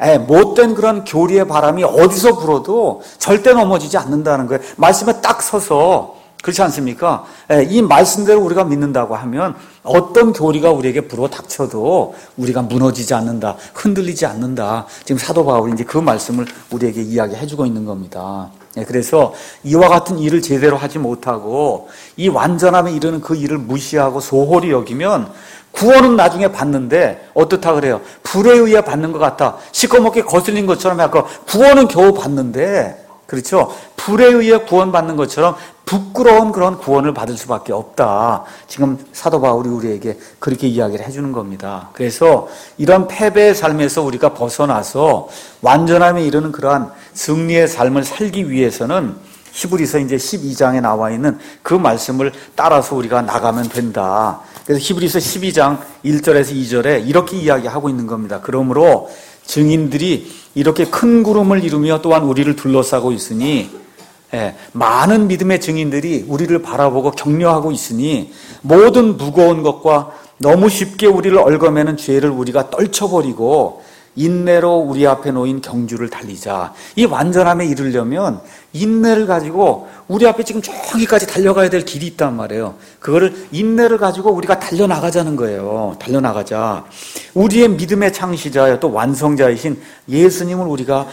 못된 그런 교리의 바람이 어디서 불어도 절대 넘어지지 않는다는 거예요. 말씀에 딱 서서, 그렇지 않습니까? 이 말씀대로 우리가 믿는다고 하면 어떤 교리가 우리에게 불어 닥쳐도 우리가 무너지지 않는다, 흔들리지 않는다. 지금 사도 바울이 이제 그 말씀을 우리에게 이야기해주고 있는 겁니다. 그래서 이와 같은 일을 제대로 하지 못하고 이 완전함에 이르는 그 일을 무시하고 소홀히 여기면 구원은 나중에 받는데 어떻다 그래요? 불에 의해 받는 것 같다. 시커멓게 거슬린 것처럼 약간 구원은 겨우 받는데, 그렇죠? 불에 의해 구원받는 것처럼 부끄러운 그런 구원을 받을 수밖에 없다. 지금 사도 바울이 우리에게 그렇게 이야기를 해주는 겁니다. 그래서 이런 패배의 삶에서 우리가 벗어나서 완전함에 이르는 그러한 승리의 삶을 살기 위해서는 히브리서 이제 십이 장에 나와 있는 그 말씀을 따라서 우리가 나가면 된다. 그래서 히브리서 십이 장 일 절에서 이 절에 이렇게 이야기하고 있는 겁니다. 그러므로 증인들이 이렇게 큰 구름을 이루며 또한 우리를 둘러싸고 있으니, 예, 많은 믿음의 증인들이 우리를 바라보고 격려하고 있으니 모든 무거운 것과 너무 쉽게 우리를 얽어매는 죄를 우리가 떨쳐버리고 인내로 우리 앞에 놓인 경주를 달리자. 이 완전함에 이르려면 인내를 가지고 우리 앞에 지금 저기까지 달려가야 될 길이 있단 말이에요. 그거를 인내를 가지고 우리가 달려나가자는 거예요. 달려나가자. 우리의 믿음의 창시자여 또 완성자이신 예수님을 우리가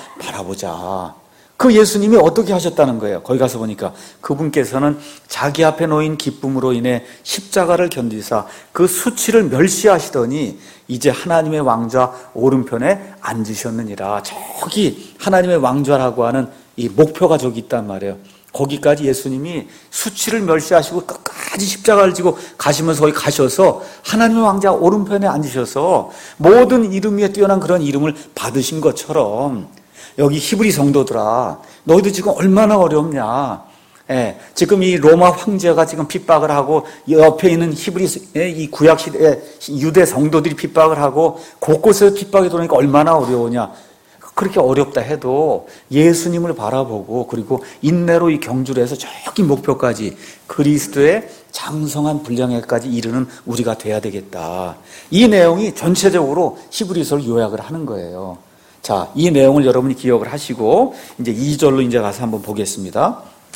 바라보자. 그 예수님이 어떻게 하셨다는 거예요? 거기 가서 보니까 그분께서는 자기 앞에 놓인 기쁨으로 인해 십자가를 견디사 그 수치를 멸시하시더니 이제 하나님의 왕좌 오른편에 앉으셨느니라. 저기 하나님의 왕좌라고 하는 이 목표가 저기 있단 말이에요. 거기까지 예수님이 수치를 멸시하시고 끝까지 십자가를 지고 가시면서 거기 가셔서 하나님의 왕좌 오른편에 앉으셔서 모든 이름 위에 뛰어난 그런 이름을 받으신 것처럼 여기 히브리 성도들아, 너희도 지금 얼마나 어렵냐. 예, 지금 이 로마 황제가 지금 핍박을 하고 옆에 있는 히브리 이 구약 시대 유대 성도들이 핍박을 하고 곳곳에서 핍박이 들어오니까 얼마나 어려우냐. 그렇게 어렵다 해도 예수님을 바라보고 그리고 인내로 이 경주를 해서 저기 목표까지 그리스도의 장성한 분량에까지 이르는 우리가 돼야 되겠다. 이 내용이 전체적으로 히브리서를 요약을 하는 거예요. 자, 이 내용을 여러분이 기억을 하시고 이제 이 절로 이제 가서 한번 보겠습니다.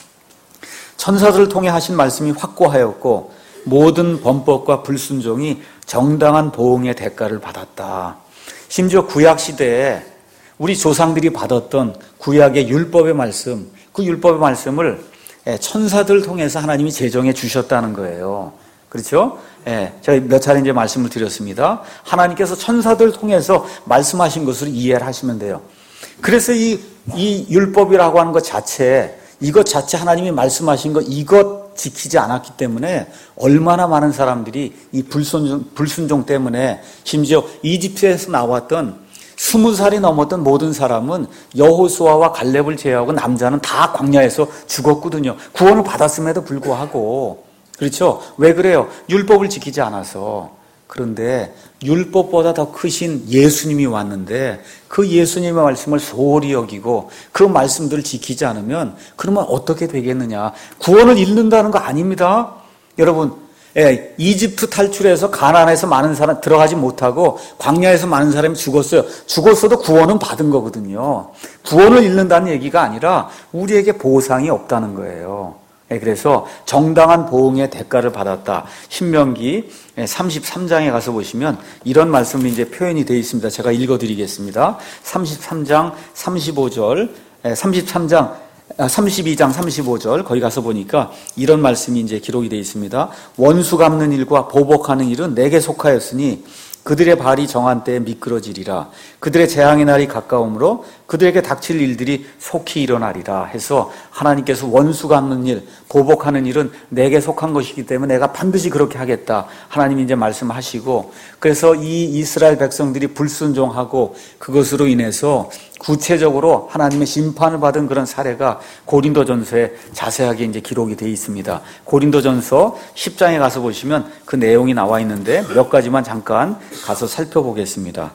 천사들을 통해 하신 말씀이 확고하였고 모든 범법과 불순종이 정당한 보응의 대가를 받았다. 심지어 구약 시대에 우리 조상들이 받았던 구약의 율법의 말씀, 그 율법의 말씀을 천사들을 통해서 하나님이 제정해 주셨다는 거예요. 그렇죠? 예, 제가 몇 차례 이제 말씀을 드렸습니다. 하나님께서 천사들 통해서 말씀하신 것을 이해를 하시면 돼요. 그래서 이, 이 율법이라고 하는 것 자체, 이것 자체 하나님이 말씀하신 것, 이것 지키지 않았기 때문에 얼마나 많은 사람들이 이 불순종, 불순종 때문에 심지어 이집트에서 나왔던 스무 살이 넘었던 모든 사람은 여호수아와 갈렙을 제외하고 남자는 다 광야에서 죽었거든요. 구원을 받았음에도 불구하고. 그렇죠? 왜 그래요? 율법을 지키지 않아서. 그런데 율법보다 더 크신 예수님이 왔는데 그 예수님의 말씀을 소홀히 여기고 그 말씀들을 지키지 않으면 그러면 어떻게 되겠느냐? 구원을 잃는다는 거 아닙니다. 여러분, 예, 이집트 탈출해서 가나안에서 많은 사람 들어가지 못하고 광야에서 많은 사람이 죽었어요. 죽었어도 구원은 받은 거거든요. 구원을 잃는다는 얘기가 아니라 우리에게 보상이 없다는 거예요. 예, 그래서 정당한 보응의 대가를 받았다. 신명기 삼십삼 장에 가서 보시면 이런 말씀이 이제 표현이 되어 있습니다. 제가 읽어드리겠습니다. 삼십삼 장 삼십오 절, 삼십삼 장 삼십이 장 삼십오 절 거기 가서 보니까 이런 말씀이 이제 기록이 되어 있습니다. 원수 갚는 일과 보복하는 일은 내게 속하였으니 그들의 발이 정한 때에 미끄러지리라. 그들의 재앙의 날이 가까우므로 그들에게 닥칠 일들이 속히 일어나리라 해서 하나님께서 원수 갚는 일, 보복하는 일은 내게 속한 것이기 때문에 내가 반드시 그렇게 하겠다. 하나님이 이제 말씀하시고, 그래서 이 이스라엘 백성들이 불순종하고 그것으로 인해서 구체적으로 하나님의 심판을 받은 그런 사례가 고린도전서에 자세하게 이제 기록이 되어 있습니다. 고린도전서 십 장에 가서 보시면 그 내용이 나와 있는데 몇 가지만 잠깐 가서 살펴보겠습니다.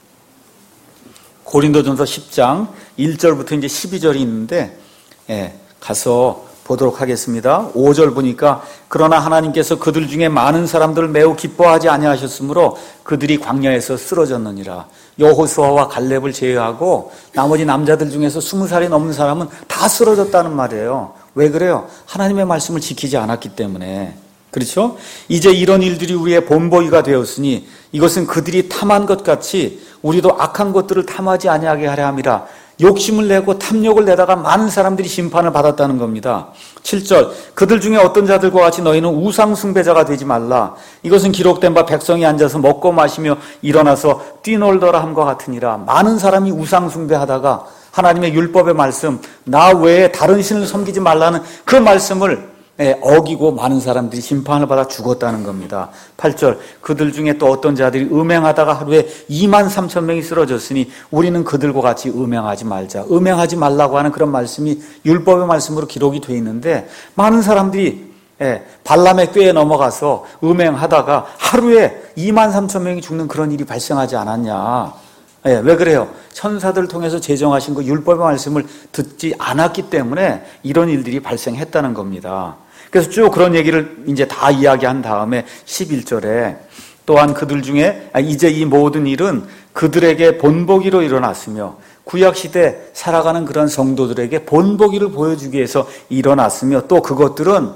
고린도전서 십 장 일 절부터 이제 십이 절이 있는데, 예, 가서 보도록 하겠습니다. 오 절 보니까 그러나 하나님께서 그들 중에 많은 사람들을 매우 기뻐하지 아니하셨으므로 그들이 광야에서 쓰러졌느니라. 여호수아와 갈렙을 제외하고 나머지 남자들 중에서 스무 살이 넘는 사람은 다 쓰러졌다는 말이에요. 왜 그래요? 하나님의 말씀을 지키지 않았기 때문에. 그렇죠? 이제 이런 일들이 우리의 본보기가 되었으니 이것은 그들이 탐한 것 같이 우리도 악한 것들을 탐하지 아니하게 하려 함이라. 욕심을 내고 탐욕을 내다가 많은 사람들이 심판을 받았다는 겁니다. 칠 절 그들 중에 어떤 자들과 같이 너희는 우상 숭배자가 되지 말라. 이것은 기록된 바 백성이 앉아서 먹고 마시며 일어나서 뛰놀더라 함과 같으니라. 많은 사람이 우상 숭배하다가 하나님의 율법의 말씀, 나 외에 다른 신을 섬기지 말라는 그 말씀을 어기고 많은 사람들이 심판을 받아 죽었다는 겁니다. 팔 절 그들 중에 또 어떤 자들이 음행하다가 하루에 이만 삼천 명이 쓰러졌으니 우리는 그들과 같이 음행하지 말자. 음행하지 말라고 하는 그런 말씀이 율법의 말씀으로 기록이 되어 있는데, 많은 사람들이 발람의 꾀에 넘어가서 음행하다가 하루에 이만 삼천 명이 죽는 그런 일이 발생하지 않았냐. 예, 왜 그래요? 천사들을 통해서 제정하신 그 율법의 말씀을 듣지 않았기 때문에 이런 일들이 발생했다는 겁니다. 그래서 쭉 그런 얘기를 이제 다 이야기한 다음에 십일 절에 또한 그들 중에 이제 이 모든 일은 그들에게 본보기로 일어났으며 구약시대 살아가는 그런 성도들에게 본보기를 보여주기 위해서 일어났으며 또 그것들은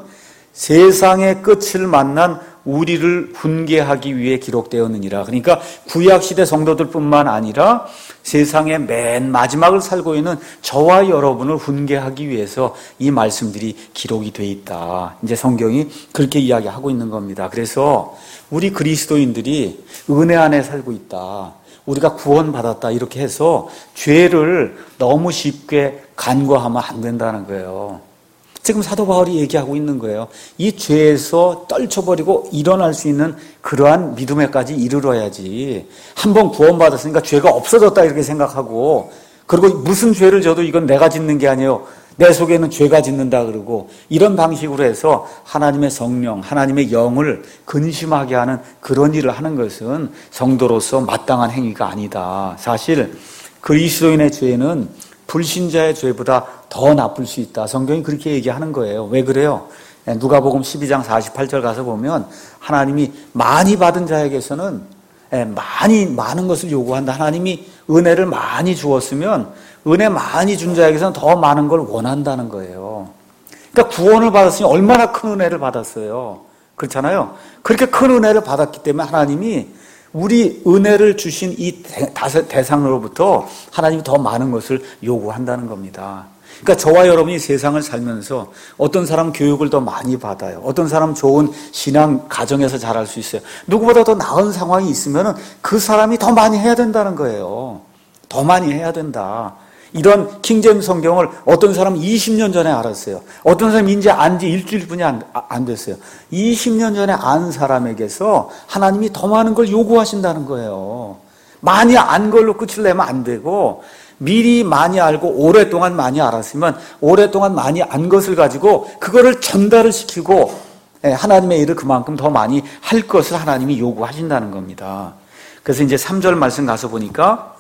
세상의 끝을 만난 우리를 훈계하기 위해 기록되었느니라. 그러니까 구약시대 성도들뿐만 아니라 세상의 맨 마지막을 살고 있는 저와 여러분을 훈계하기 위해서 이 말씀들이 기록이 돼 있다. 이제 성경이 그렇게 이야기하고 있는 겁니다. 그래서 우리 그리스도인들이 은혜 안에 살고 있다. 우리가 구원받았다. 이렇게 해서 죄를 너무 쉽게 간과하면 안 된다는 거예요. 지금 사도 바울이 얘기하고 있는 거예요. 이 죄에서 떨쳐버리고 일어날 수 있는 그러한 믿음에까지 이르러야지. 한번 구원받았으니까 죄가 없어졌다 이렇게 생각하고, 그리고 무슨 죄를 져도 이건 내가 짓는 게 아니에요. 내 속에는 죄가 짓는다 그러고, 이런 방식으로 해서 하나님의 성령, 하나님의 영을 근심하게 하는 그런 일을 하는 것은 성도로서 마땅한 행위가 아니다. 사실 그리스도인의 죄는 불신자의 죄보다 더 나쁠 수 있다. 성경이 그렇게 얘기하는 거예요. 왜 그래요? 누가복음 십이 장 사십팔 절 가서 보면 하나님이 많이 받은 자에게서는 많이 많은 것을 요구한다. 하나님이 은혜를 많이 주었으면 은혜 많이 준 자에게서는 더 많은 걸 원한다는 거예요. 그러니까 구원을 받았으니 얼마나 큰 은혜를 받았어요. 그렇잖아요. 그렇게 큰 은혜를 받았기 때문에 하나님이 우리 은혜를 주신 이 대상으로부터 하나님이 더 많은 것을 요구한다는 겁니다. 그러니까 저와 여러분이 세상을 살면서 어떤 사람은 교육을 더 많이 받아요. 어떤 사람은 좋은 신앙 가정에서 자랄 수 있어요. 누구보다 더 나은 상황이 있으면 그 사람이 더 많이 해야 된다는 거예요. 더 많이 해야 된다. 이런 킹제임스 성경을 어떤 사람은 이십 년 전에 알았어요. 어떤 사람은 이제 안 지 일주일뿐이 안, 안 됐어요. 이십 년 전에 안 사람에게서 하나님이 더 많은 걸 요구하신다는 거예요. 많이 안 걸로 끝을 내면 안 되고, 미리 많이 알고 오랫동안 많이 알았으면 오랫동안 많이 안 것을 가지고 그거를 전달을 시키고 하나님의 일을 그만큼 더 많이 할 것을 하나님이 요구하신다는 겁니다. 그래서 이제 삼 절 말씀 가서 보니까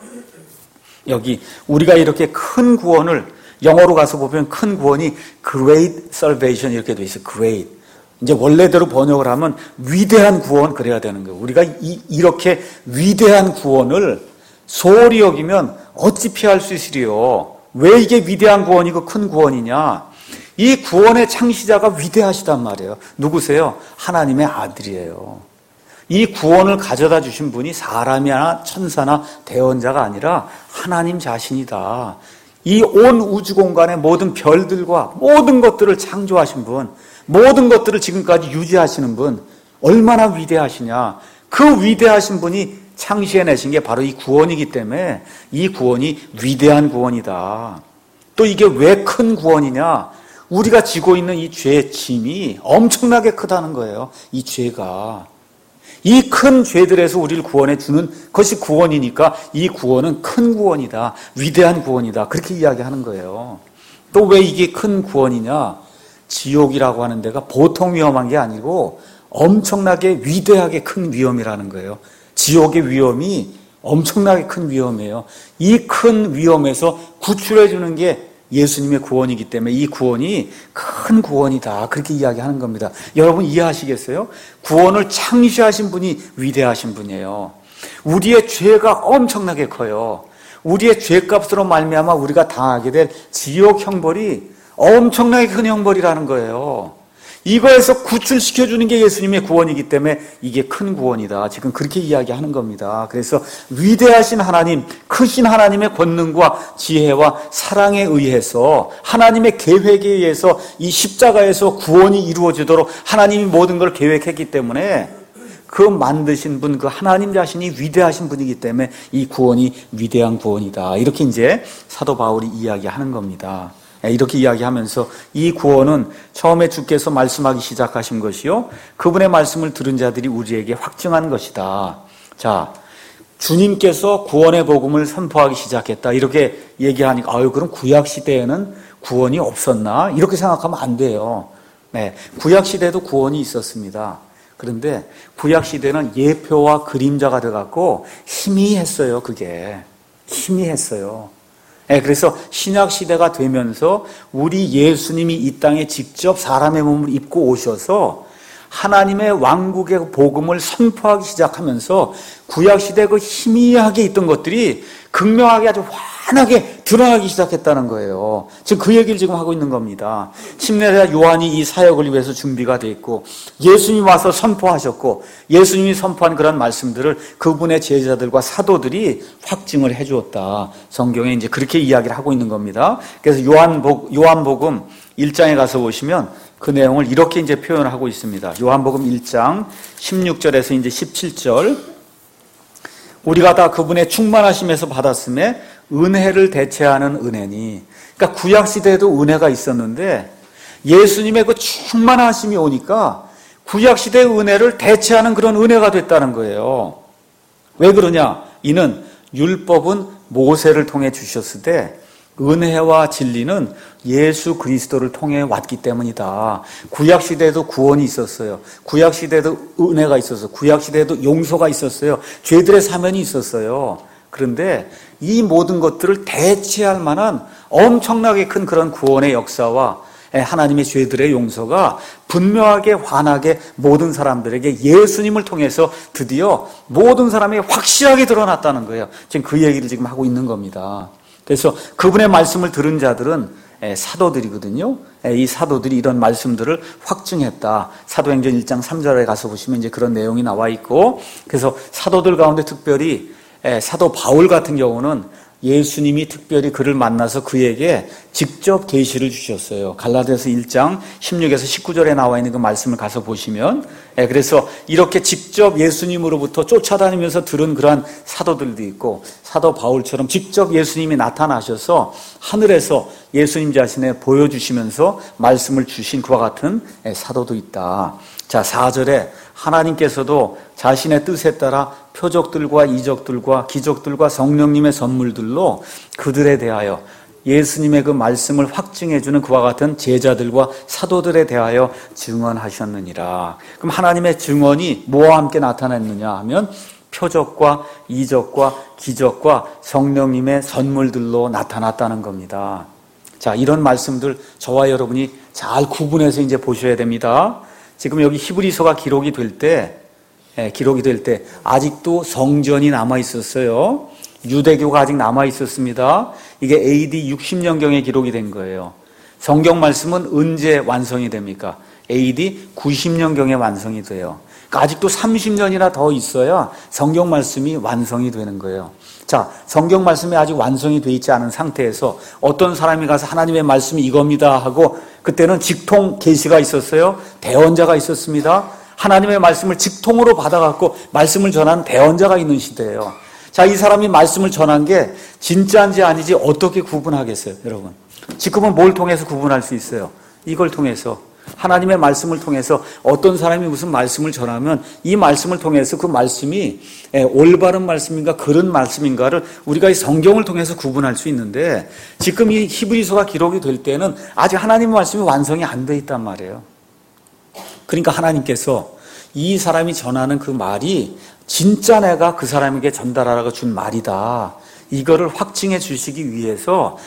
여기 우리가 이렇게 큰 구원을, 영어로 가서 보면 큰 구원이 Great Salvation 이렇게 돼 있어요. Great. 이제 원래대로 번역을 하면 위대한 구원 그래야 되는 거예요. 우리가 이, 이렇게 위대한 구원을 소홀히 여기면 어찌 피할 수 있으리요? 왜 이게 위대한 구원이고 큰 구원이냐? 이 구원의 창시자가 위대하시단 말이에요. 누구세요? 하나님의 아들이에요. 이 구원을 가져다 주신 분이 사람이나 천사나 대언자가 아니라 하나님 자신이다. 이 온 우주 공간의 모든 별들과 모든 것들을 창조하신 분, 모든 것들을 지금까지 유지하시는 분, 얼마나 위대하시냐. 그 위대하신 분이 창시해내신 게 바로 이 구원이기 때문에 이 구원이 위대한 구원이다. 또 이게 왜 큰 구원이냐? 우리가 지고 있는 이 죄의 짐이 엄청나게 크다는 거예요. 이 죄가. 이 큰 죄들에서 우리를 구원해 주는 것이 구원이니까 이 구원은 큰 구원이다. 위대한 구원이다. 그렇게 이야기하는 거예요. 또 왜 이게 큰 구원이냐? 지옥이라고 하는 데가 보통 위험한 게 아니고 엄청나게 위대하게 큰 위험이라는 거예요. 지옥의 위험이 엄청나게 큰 위험이에요. 이 큰 위험에서 구출해 주는 게 예수님의 구원이기 때문에 이 구원이 큰 구원이다. 그렇게 이야기하는 겁니다. 여러분 이해하시겠어요? 구원을 창시하신 분이 위대하신 분이에요. 우리의 죄가 엄청나게 커요. 우리의 죄값으로 말미암아 우리가 당하게 될 지옥 형벌이 엄청나게 큰 형벌이라는 거예요. 이거에서 구출시켜주는 게 예수님의 구원이기 때문에 이게 큰 구원이다. 지금 그렇게 이야기하는 겁니다. 그래서 위대하신 하나님, 크신 하나님의 권능과 지혜와 사랑에 의해서 하나님의 계획에 의해서 이 십자가에서 구원이 이루어지도록 하나님이 모든 걸 계획했기 때문에 그 만드신 분, 그 하나님 자신이 위대하신 분이기 때문에 이 구원이 위대한 구원이다. 이렇게 이제 사도 바울이 이야기하는 겁니다. 이렇게 이야기하면서 이 구원은 처음에 주께서 말씀하기 시작하신 것이요, 그분의 말씀을 들은 자들이 우리에게 확증한 것이다. 자, 주님께서 구원의 복음을 선포하기 시작했다. 이렇게 얘기하니까 아유, 그럼 구약 시대에는 구원이 없었나? 이렇게 생각하면 안 돼요. 네, 구약 시대도 구원이 있었습니다. 그런데 구약 시대는 예표와 그림자가 돼갖고 희미했어요. 그게 희미했어요. 네, 그래서 신약 시대가 되면서 우리 예수님이 이 땅에 직접 사람의 몸을 입고 오셔서 하나님의 왕국의 복음을 선포하기 시작하면서 구약 시대 그 희미하게 있던 것들이 극명하게 아주 환하게 드러나기 시작했다는 거예요. 지금 그 얘기를 지금 하고 있는 겁니다. 침례자 요한이 이 사역을 위해서 준비가 돼 있고 예수님이 와서 선포하셨고 예수님이 선포한 그런 말씀들을 그분의 제자들과 사도들이 확증을 해 주었다. 성경에 이제 그렇게 이야기를 하고 있는 겁니다. 그래서 요한복, 요한복음 일 장에 가서 보시면 그 내용을 이렇게 이제 표현을 하고 있습니다. 요한복음 일 장 십육 절에서 이제 십칠 절. 우리가 다 그분의 충만하심에서 받았음에 은혜를 대체하는 은혜니. 그러니까 구약 시대에도 은혜가 있었는데 예수님의 그 충만하심이 오니까 구약 시대의 은혜를 대체하는 그런 은혜가 됐다는 거예요. 왜 그러냐? 이는 율법은 모세를 통해 주셨을 때 은혜와 진리는 예수 그리스도를 통해 왔기 때문이다. 구약 시대에도 구원이 있었어요. 구약 시대에도 은혜가 있었어요. 구약 시대에도 용서가 있었어요. 죄들의 사면이 있었어요. 그런데 이 모든 것들을 대체할 만한 엄청나게 큰 그런 구원의 역사와 하나님의 죄들의 용서가 분명하게 환하게 모든 사람들에게 예수님을 통해서 드디어 모든 사람에게 확실하게 드러났다는 거예요. 지금 그 얘기를 지금 하고 있는 겁니다. 그래서 그분의 말씀을 들은 자들은 사도들이거든요. 이 사도들이 이런 말씀들을 확증했다. 사도행전 일 장 삼 절에 가서 보시면 이제 그런 내용이 나와 있고, 그래서 사도들 가운데 특별히 사도 바울 같은 경우는 예수님이 특별히 그를 만나서 그에게 직접 계시를 주셨어요. 갈라디아서 일 장 십육에서 십구 절에 나와 있는 그 말씀을 가서 보시면, 그래서 이렇게 직접 예수님으로부터 쫓아다니면서 들은 그러한 사도들도 있고, 사도 바울처럼 직접 예수님이 나타나셔서 하늘에서 예수님 자신을 보여주시면서 말씀을 주신 그와 같은 사도도 있다. 자, 사 절에 하나님께서도 자신의 뜻에 따라 표적들과 이적들과 기적들과 성령님의 선물들로 그들에 대하여 예수님의 그 말씀을 확증해주는 그와 같은 제자들과 사도들에 대하여 증언하셨느니라. 그럼 하나님의 증언이 뭐와 함께 나타났느냐 하면 표적과 이적과 기적과 성령님의 선물들로 나타났다는 겁니다. 자, 이런 말씀들 저와 여러분이 잘 구분해서 이제 보셔야 됩니다. 지금 여기 히브리서가 기록이 될 때, 예, 기록이 될 때 아직도 성전이 남아 있었어요. 유대교가 아직 남아 있었습니다. 이게 에이디 육십 년경에 기록이 된 거예요. 성경 말씀은 언제 완성이 됩니까? 에이디 구십 년경에 완성이 돼요. 그러니까 아직도 삼십 년이나 더 있어야 성경 말씀이 완성이 되는 거예요. 자, 성경 말씀이 아직 완성이 되어 있지 않은 상태에서 어떤 사람이 가서 하나님의 말씀이 이겁니다 하고, 그때는 직통 계시가 있었어요. 대언자가 있었습니다. 하나님의 말씀을 직통으로 받아갖고 말씀을 전하는 대언자가 있는 시대예요. 자, 이 사람이 말씀을 전한 게 진짜인지 아니지 어떻게 구분하겠어요, 여러분? 지금은 뭘 통해서 구분할 수 있어요? 이걸 통해서, 하나님의 말씀을 통해서 어떤 사람이 무슨 말씀을 전하면 이 말씀을 통해서 그 말씀이 올바른 말씀인가 그런 말씀인가를 우리가 이 성경을 통해서 구분할 수 있는데, 지금 이 히브리서가 기록이 될 때는 아직 하나님의 말씀이 완성이 안 돼 있단 말이에요. 그러니까 하나님께서 이 사람이 전하는 그 말이 진짜 내가 그 사람에게 전달하라고 준 말이다, 이거를 확증해 주시기 위해서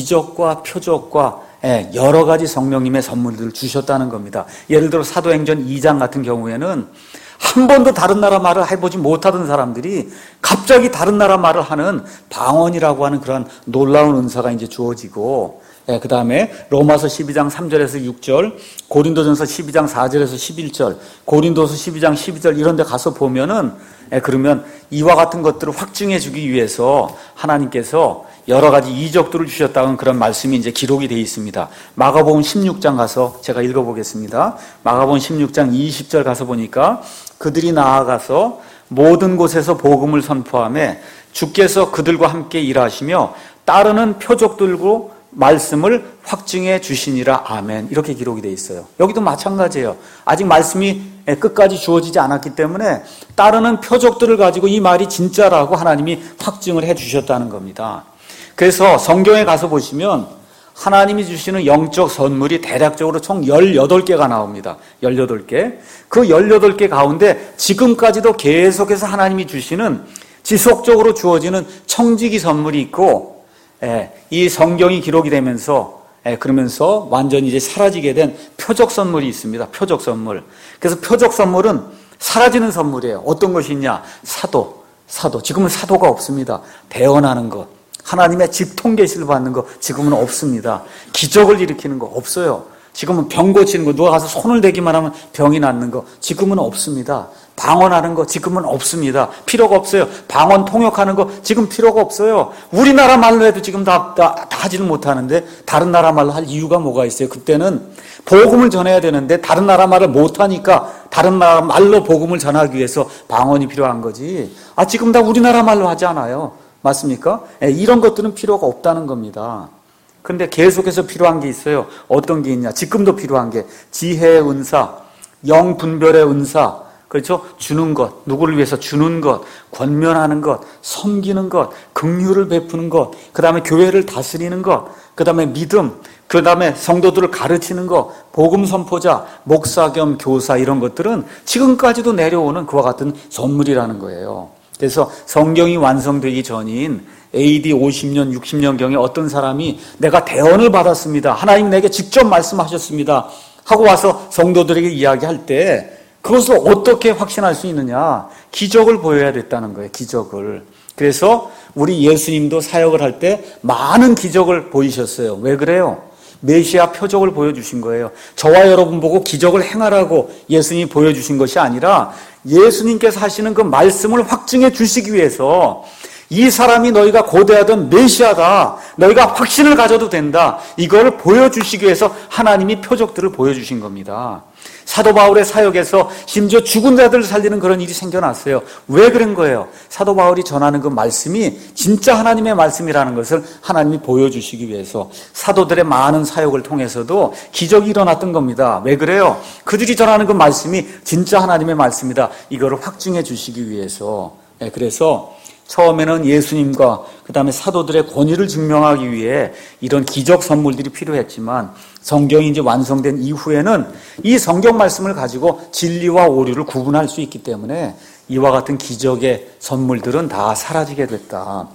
기적과 표적과 여러 가지 성령님의 선물들을 주셨다는 겁니다. 예를 들어 사도행전 이 장 같은 경우에는 한 번도 다른 나라 말을 해보지 못하던 사람들이 갑자기 다른 나라 말을 하는 방언이라고 하는 그런 놀라운 은사가 이제 주어지고, 예, 그 다음에 로마서 십이 장 삼 절에서 육 절, 고린도전서 십이 장 사 절에서 십일 절, 고린도서 십이 장 십이 절 이런 데 가서 보면은, 예, 그러면 이와 같은 것들을 확증해 주기 위해서 하나님께서 여러 가지 이적들을 주셨다는 그런 말씀이 이제 기록이 되어 있습니다. 마가복음 십육 장 가서 제가 읽어보겠습니다. 마가복음 십육 장 이십 절 가서 보니까 그들이 나아가서 모든 곳에서 복음을 선포하며 주께서 그들과 함께 일하시며 따르는 표적들로 말씀을 확증해 주시니라. 아멘. 이렇게 기록이 되어 있어요. 여기도 마찬가지예요. 아직 말씀이 끝까지 주어지지 않았기 때문에 따르는 표적들을 가지고 이 말이 진짜라고 하나님이 확증을 해 주셨다는 겁니다. 그래서 성경에 가서 보시면 하나님이 주시는 영적 선물이 대략적으로 총 열여덟 개가 나옵니다. 열여덟 개. 그 열여덟 개 가운데 지금까지도 계속해서 하나님이 주시는 지속적으로 주어지는 청지기 선물이 있고, 예, 이 성경이 기록이 되면서, 예, 그러면서 완전히 이제 사라지게 된 표적 선물이 있습니다. 표적 선물. 그래서 표적 선물은 사라지는 선물이에요. 어떤 것이 있냐? 사도. 사도. 지금은 사도가 없습니다. 대언하는 것. 하나님의 직통 계시를 받는 거 지금은 없습니다. 기적을 일으키는 거 없어요. 지금은 병 고치는 거, 누가 가서 손을 대기만 하면 병이 낫는 거 지금은 없습니다. 방언하는 거 지금은 없습니다. 필요가 없어요. 방언 통역하는 거 지금 필요가 없어요. 우리나라 말로 해도 지금 다, 다, 다 하지는 못하는데 다른 나라 말로 할 이유가 뭐가 있어요? 그때는 복음을 전해야 되는데 다른 나라 말을 못하니까 다른 나라 말로 복음을 전하기 위해서 방언이 필요한 거지. 아, 지금 다 우리나라 말로 하지 않아요. 맞습니까? 예, 이런 것들은 필요가 없다는 겁니다. 그런데 계속해서 필요한 게 있어요. 어떤 게 있냐? 지금도 필요한 게 지혜의 은사, 영 분별의 은사, 그렇죠? 주는 것, 누구를 위해서 주는 것, 권면하는 것, 섬기는 것, 긍휼을 베푸는 것, 그 다음에 교회를 다스리는 것, 그 다음에 믿음, 그 다음에 성도들을 가르치는 것, 복음 선포자, 목사 겸 교사, 이런 것들은 지금까지도 내려오는 그와 같은 선물이라는 거예요. 그래서 성경이 완성되기 전인 에이디 오십 년, 육십 년경에 어떤 사람이 내가 대언을 받았습니다, 하나님 내게 직접 말씀하셨습니다 하고 와서 성도들에게 이야기할 때 그것을 어떻게 확신할 수 있느냐? 기적을 보여야 됐다는 거예요. 기적을. 그래서 우리 예수님도 사역을 할 때 많은 기적을 보이셨어요. 왜 그래요? 메시아 표적을 보여주신 거예요. 저와 여러분 보고 기적을 행하라고 예수님이 보여주신 것이 아니라 예수님께서 하시는 그 말씀을 확증해 주시기 위해서 이 사람이 너희가 고대하던 메시아다, 너희가 확신을 가져도 된다, 이걸 보여주시기 위해서 하나님이 표적들을 보여주신 겁니다. 사도 바울의 사역에서 심지어 죽은 자들을 살리는 그런 일이 생겨났어요. 왜 그런 거예요? 사도 바울이 전하는 그 말씀이 진짜 하나님의 말씀이라는 것을 하나님이 보여주시기 위해서 사도들의 많은 사역을 통해서도 기적이 일어났던 겁니다. 왜 그래요? 그들이 전하는 그 말씀이 진짜 하나님의 말씀이다, 이거를 확증해 주시기 위해서. 네, 그래서 처음에는 예수님과 그 다음에 사도들의 권위를 증명하기 위해 이런 기적 선물들이 필요했지만 성경이 이제 완성된 이후에는 이 성경 말씀을 가지고 진리와 오류를 구분할 수 있기 때문에 이와 같은 기적의 선물들은 다 사라지게 됐다.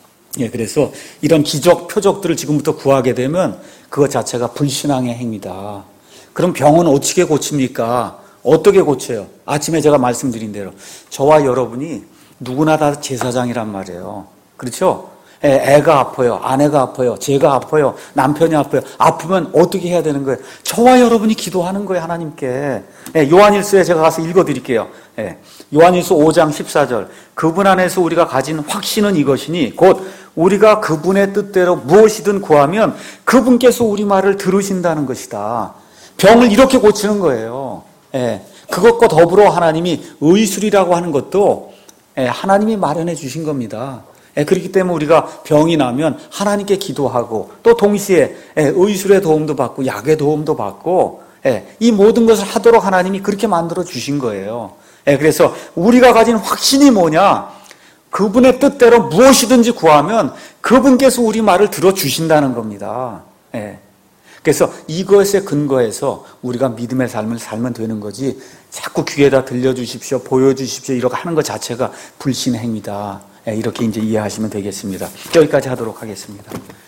예, 그래서 이런 기적 표적들을 지금부터 구하게 되면 그것 자체가 불신앙의 행위다. 그럼 병은 어떻게 고칩니까? 어떻게 고쳐요? 아침에 제가 말씀드린 대로 저와 여러분이 누구나 다 제사장이란 말이에요. 그렇죠? 애, 애가 아파요. 아내가 아파요. 제가 아파요. 남편이 아파요. 아프면 어떻게 해야 되는 거예요? 저와 여러분이 기도하는 거예요, 하나님께. 예, 요한일서에 제가 가서 읽어드릴게요. 예, 요한일서 오 장 십사 절. 그분 안에서 우리가 가진 확신은 이것이니 곧 우리가 그분의 뜻대로 무엇이든 구하면 그분께서 우리 말을 들으신다는 것이다. 병을 이렇게 고치는 거예요. 예, 그것과 더불어 하나님이 의술이라고 하는 것도 예, 하나님이 마련해 주신 겁니다. 예, 그렇기 때문에 우리가 병이 나면 하나님께 기도하고 또 동시에 예, 의술의 도움도 받고 약의 도움도 받고 예, 이 모든 것을 하도록 하나님이 그렇게 만들어 주신 거예요. 예, 그래서 우리가 가진 확신이 뭐냐? 그분의 뜻대로 무엇이든지 구하면 그분께서 우리 말을 들어주신다는 겁니다. 예. 그래서 이것에 근거해서 우리가 믿음의 삶을 살면 되는 거지 자꾸 귀에다 들려주십시오, 보여주십시오 이렇게 하는 것 자체가 불신의 행위다. 예, 이렇게 이제 이해하시면 되겠습니다. 여기까지 하도록 하겠습니다.